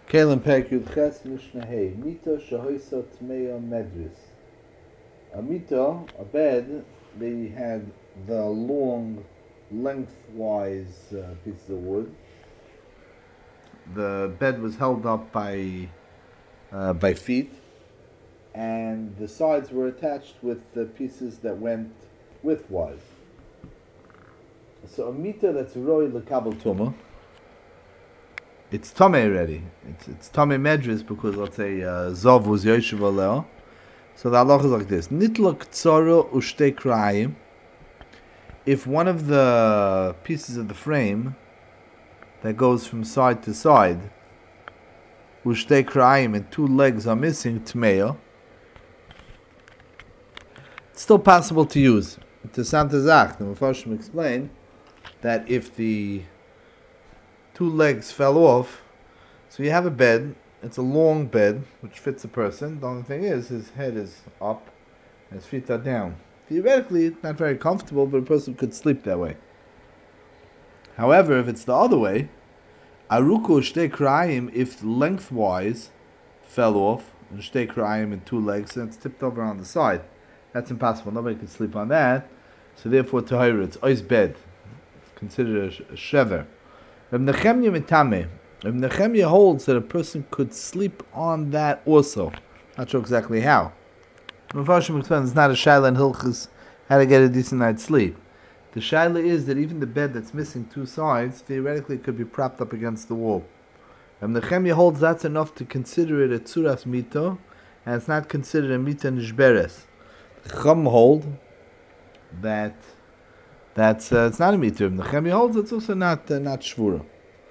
Kalim Perek Yud Ches Mishnah Hey Mito Shahoisa Tmeya Medris. A mito, a bed, they had the long, lengthwise pieces of wood. The bed was held up by feet, and the sides were attached with the pieces that went widthwise. So a mito that's roi lekabel tuma, it's tamei already. It's tamei medris because let's say Zov was Yoshev Aleo. So the halacha is like this: Nitla ktsara ushtei krayim. If one of the pieces of the frame that goes from side to side, ushtei krayim, and two legs are missing, tmeya, it's still possible to use. To Santa Zach, the Mepharshim explained that if the two legs fell off, so you have a bed, it's a long bed which fits a person. The only thing is his head is up and his feet are down. Theoretically, it's not very comfortable, but a person could sleep that way. However, if it's the other way, aruko shtei krayim, if lengthwise fell off, and shtei krayim and two legs, and it's tipped over on the side, that's impossible. Nobody can sleep on that. So therefore, tahira, it's ois bed. It's considered a shever. Reb Nechemya mitame. Reb Nechemya holds that a person could sleep on that also. Not sure exactly how. Mepharshim explains it's not a shaila in Hilchos how to get a decent night's sleep. The shaila is that even the bed that's missing two sides, theoretically it could be propped up against the wall. Reb Nechemya holds that's enough to consider it a tzuras mito, and it's not considered a mita nishberes. The Chum hold that it's not a mita. The Nechemya holds it's also not shvura.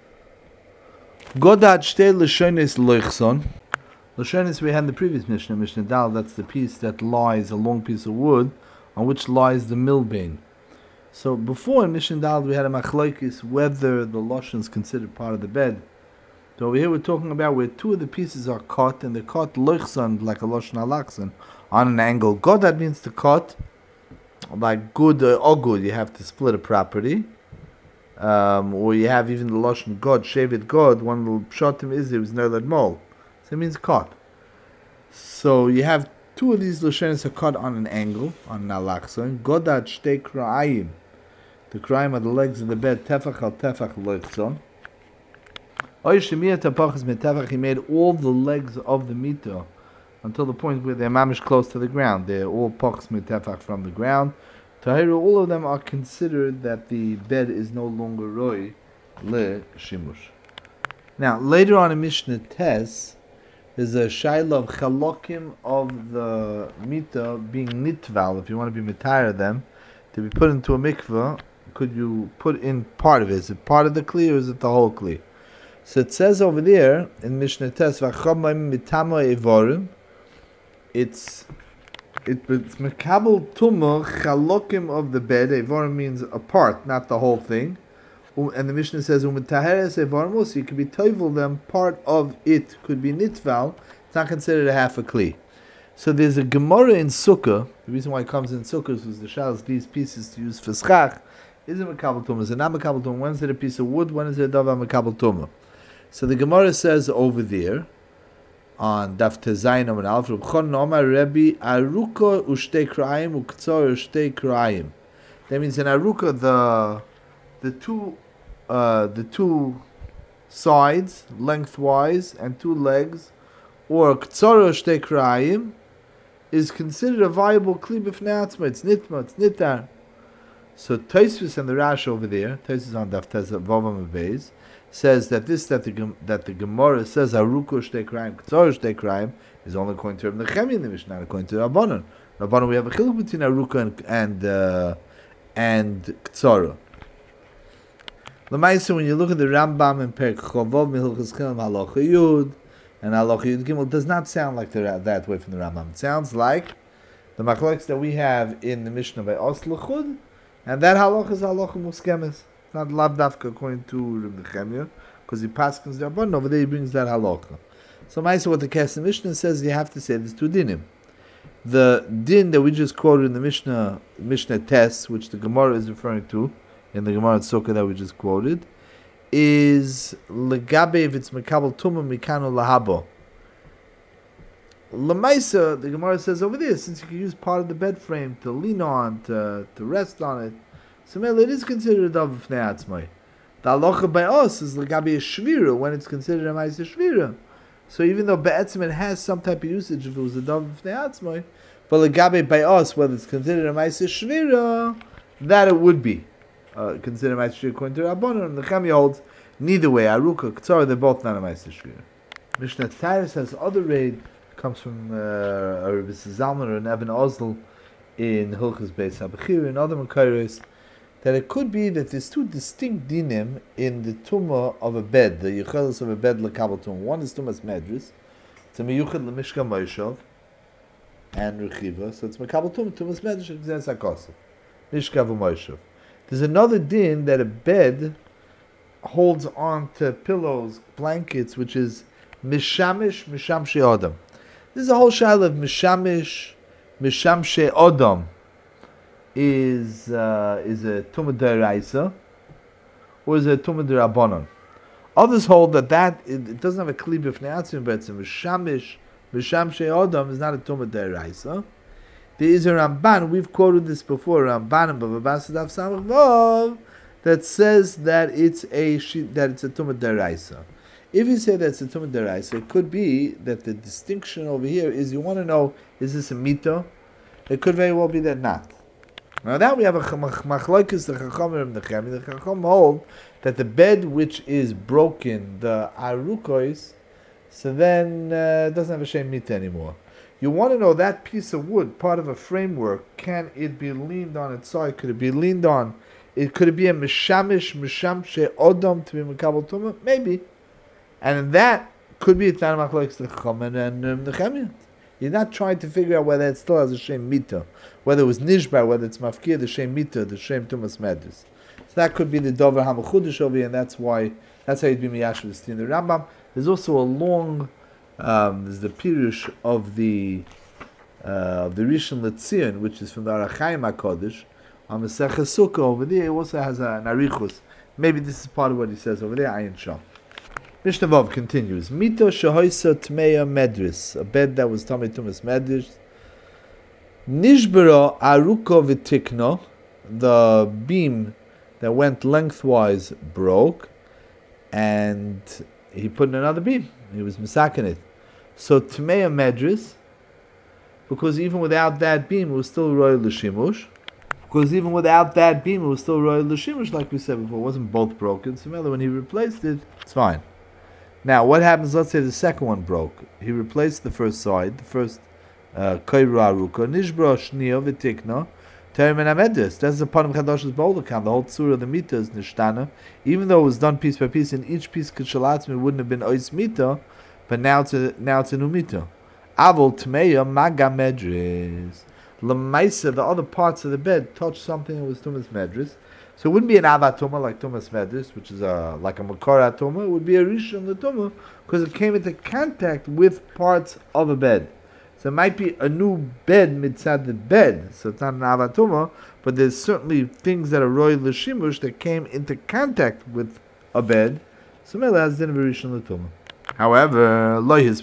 Godad shtei l'shonis loichson. L'shonis we had in the previous Mishnah Dal. That's the piece that lies, a long piece of wood, on which lies the milbane. So before in Mishnah Dal we had a machlokes whether the lashon is considered part of the bed. So over here we're talking about where two of the pieces are cut, and they're cut loichson, like a lashon alakson, on an angle. Godad means to cut, like good or good, you have to split a property. Or you have even the lashon God, Shevet God. One of the pshatim is it was Nerlad Mol, so it means cut. So you have two of these lashonis are cut on an angle, on an alakson. Godad shtei krayim. The krayim are the legs of the bed. Tefach al tefach loichson. Oy shemiyah tapachas metefach. He made all the legs of the mito until the point where they're mamish close to the ground. They're all pachas metefach from the ground. Tahira, all of them are considered that the bed is no longer roi le shimush. Now, later on in Mishnah Tes, there's a shayla of chalokim of the mita being nitval. If you want to be mitayar them, to be put into a mikveh, could you put in part of it? Is it part of the kli or is it the whole kli? So it says over there in Mishnah Tes, v'chamayim mitama evorim, it's mekabel tumah chalokim of the bed. Evorim means a part, not the whole thing. And the Mishnah says umetaheres evorim, so you could be toivel them. Part of it could be nitval. It's not considered a half a kli. So there's a gemara in Sukkah. The reason why it comes in Sukkah is the shals these pieces to use for schach. Is it mekabel tumah? Is it not mekabel tumah? When is it a piece of wood? When is it a davar mekabel tumah? So the Gemara says over there on Daf Tezayin Amar Aleph, Reb Chon Omar Rebbe Aruka Ushtei Krayim Uktzor Ushtei Krayim. That means in Aruka the two sides lengthwise and two legs, or Ktzor Ushtei Krayim, is considered a viable kli b'fnei atzma. It's nitma, it's nitar. So Tosfos and the Rash over there, Tosfos on Daf Tezayin Vavam Beis, says that the Gemara says Aruko shtei krayim, Ktzor shtei krayim is only according to Reb Nechemya in the Mishnah, not according to Rabbanon. Rabbanon we have a chiluk between Aruko and Ktzor. L'maisa, when you look at the Rambam in Perek Chovov Mihilchos Chilim Halacha Yud and Halacha Yud Gimel, does not sound like that way from the Rambam. It sounds like the machlokes that we have in the Mishnah by Os L'chud, and that halacha is halacha muskemes. Not lav dafka according to Reb Nechemya, because he paskins the Rabbanon. Over there he brings that halacha. So Maisa, what the Kesef Mishnah says, you have to say there's two dinim. The din that we just quoted in the Mishnah Tes, which the Gemara is referring to, in the Gemara Sukkah that we just quoted, is legabe if it's mekabel tumah mikanu lahabo. Lamaisa, the Gemara says over there, since you can use part of the bed frame to lean on, to rest on it, so it is considered a davar b'fnei atzmai. The halacha by us is legabe a shvira when it's considered a ma'aser shvira. So even though be'etzim it has some type of usage if it was a davar b'fnei atzmai, but legabe by us whether it's considered a ma'aser shvira, that it would be considered a ma'aser shvira according to Rabbanan. And the Chemia holds neither way. Aruka, Ketzara, they're both not a ma'aser shvira. Mishnah Tzaris has other raid. Comes from Rabbi Zalman or Evan Ozl in Hilchos Beis Habechir and other Makairos, that it could be that there's two distinct dinim in the tumah of a bed, the yichelis of a bed lekabel tumah. One is tumas medris, it's a miyuchad lemishka moishav and rechiva, so it's mekabel tumah, tumas medris, exes hakosef, mishka v'moishav. There's another din that a bed holds on to pillows, blankets, which is mishamish mishamshi adam. This is a whole shaila of mishamish mishamshe odom is a tumah deraisa or is a tumah derabanan. Others hold that it doesn't have a kli b'fnei atzmai, but it's a mishamish mishamshe odom is not a tumah deraisa. There is a Ramban, we've quoted this before, Ramban and Bava Basra Daf Samach Vav, that says that it's a tumah deraisa. If you say that's a tumah deraisa, it could be that the distinction over here is you want to know, is this a mito? It could very well be that not. Now that we have a machlokes, the Chachamim and the Chemi. The Chacham hold that the bed which is broken, the arukos, so then it doesn't have a shem mita anymore. You want to know that piece of wood, part of a framework, can it be leaned on its side? Could it be leaned on? Could it be a mishamish, mishamshe odom to be mekabel tumah? Maybe. And that could be a Tanam Machlokes the Chachamim and the Chemiyot. You're not trying to figure out whether it still has a Shem Mita, whether it was Nishbar, whether it's Mafkir, the Shem Mita, the Shem Tumas Medus. So that could be the Dover HaMachudish over here, and that's how you'd be Miyashiv in the Rambam. There's also a long, there's the Pirush of the Rishon LeZion, which is from the Arachayim HaKodesh, on Masechah Sukkah over there. It also has an Arichus. Maybe this is part of what he says over there, Ayin Sham. Mishnah Vav continues. Mito shehoisa tmeya medris, a bed that was tamei tumas medris. Nishbera aruko v'tikno, the beam that went lengthwise broke, and he put in another beam. He was misakin it. So tmeya medris, because even without that beam, it was still royal l'shimush. Because even without that beam, it was still royal l'shimush, like we said before. It wasn't both broken. So when he replaced it, it's fine. Now, what happens, let's say the second one broke. He replaced the first side, the first Koiru Aruka, Nishbra Shniya V'tikna, Terim and Amedis. That's the Panim Chadosh's B'olakam. The whole Tzura of the Mita is Nishtana. Even though it was done piece by piece, and each piece Kishalatzmi wouldn't have been Ois Mita, but now it's a new Mita. Avol Tmeya Maga Medris. Lamaisa, the other parts of the bed, touched something that was Tumas Medris. So it wouldn't be an avatuma like Tumas Medris, which is like a makor atuma. It would be a rishon l'tuma because it came into contact with parts of a bed. So it might be a new bed mitzad the bed. So it's not an avatuma, but there's certainly things that are roy l'shimush that came into contact with a bed. So Mela has din of a rishon l'tuma. However,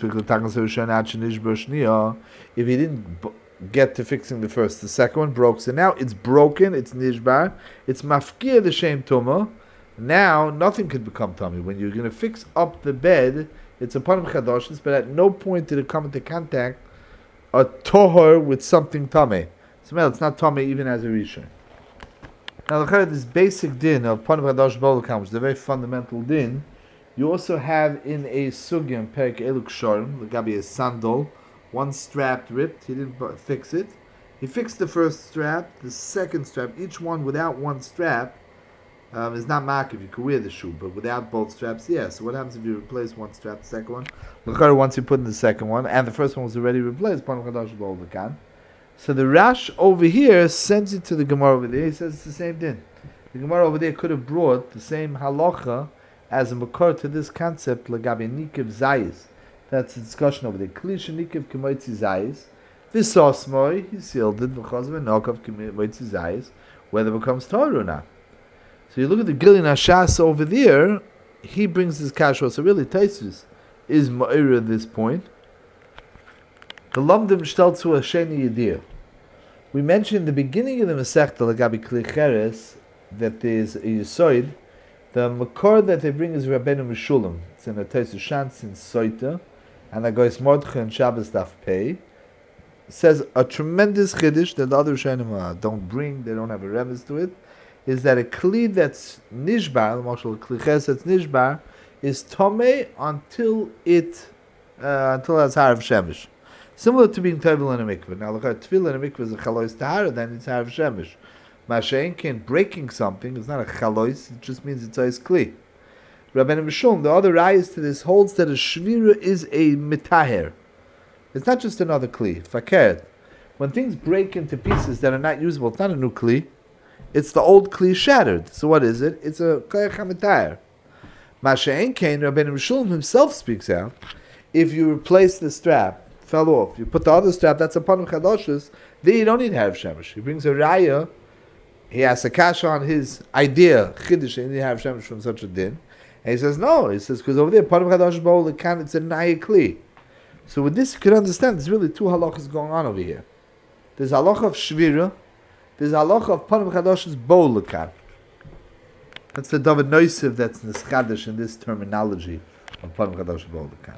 if he didn't get to fixing the first, the second one broke. So now it's broken, it's nishbar, it's mafkir the shem tumah. Now nothing could become tummy. When you're going to fix up the bed, it's a panim chadoshes, but at no point did it come into contact a tohor with something tummy. So it's not tummy even as a rishon. Now look at this basic din of panim chadosh bolakam, which is a very fundamental din. You also have in a sugya, Perek Eluk Shorim, the gabi a sandal. One strap ripped, he didn't fix it. He fixed the first strap, the second strap, each one without one strap is not makiv. You could wear the shoe, but without both straps, yes. So what happens if you replace one strap, the second one? Once you put in the second one, and the first one was already replaced, so the Rash over here sends it to the Gemara over there. He says it's the same thing. The Gemara over there could have brought the same halacha as a makor to this concept, lagabi nikiv zayis. That's the discussion over there. Klish nikiv k'moitzi zayis. This osmoi, he sealed it, because of a knockoff k'moitzi zayis, whether it becomes Torah or not. So you look at the Gilin Hashas over there, he brings his kasha. So really, Taisus is ma'ira at this point. The lamdim shtel to a sheni yediyah. We mentioned in the beginning of the Masechta Lagabi Kli Cheres that there is a Yisoid. The makor that they bring is Rabbeinu Meshulam. It's in a Taisus Shantz in Soita, and that goes Mordechai and Shabbos Daf Pei. Says a tremendous chiddush that the other Rishonim don't bring, they don't have a remes to it, is that a kli that's nishbar, the kli ches that's nishbar, is tomei until it has harav shemesh. Similar to being tevel in a mikveh. Now look at tevel in a mikveh is a chalois tahara, then it's harav shemesh. Masha'enkin, breaking something is not a chalois, it just means it's a kli. Rabbeinu Mishulm, the other rayas to this holds that a shvira is a mitaher. It's not just another kli. Fakert. When things break into pieces that are not usable, it's not a new kli. It's the old kli shattered. So what is it? It's a kli chamitayr. Masha'en Kain, Rabbeinu Mishulm himself speaks out. If you replace the strap, fell off, you put the other strap, that's a panum chadoshes, then you don't need harav shemesh. He brings a raya, he has a kasha on his idea, chiddush, and you have shemesh from such a din. And he says, no, he says, because over there, panum chadoshes bowl, it's a naya kli. So with this, you can understand there's really two halachas going on over here. There's halacha of shvira, there's halacha of panim chadash's bowl lekan. That's the David Noisiv that's nischadish in this terminology of panim chadash's bowl lekan.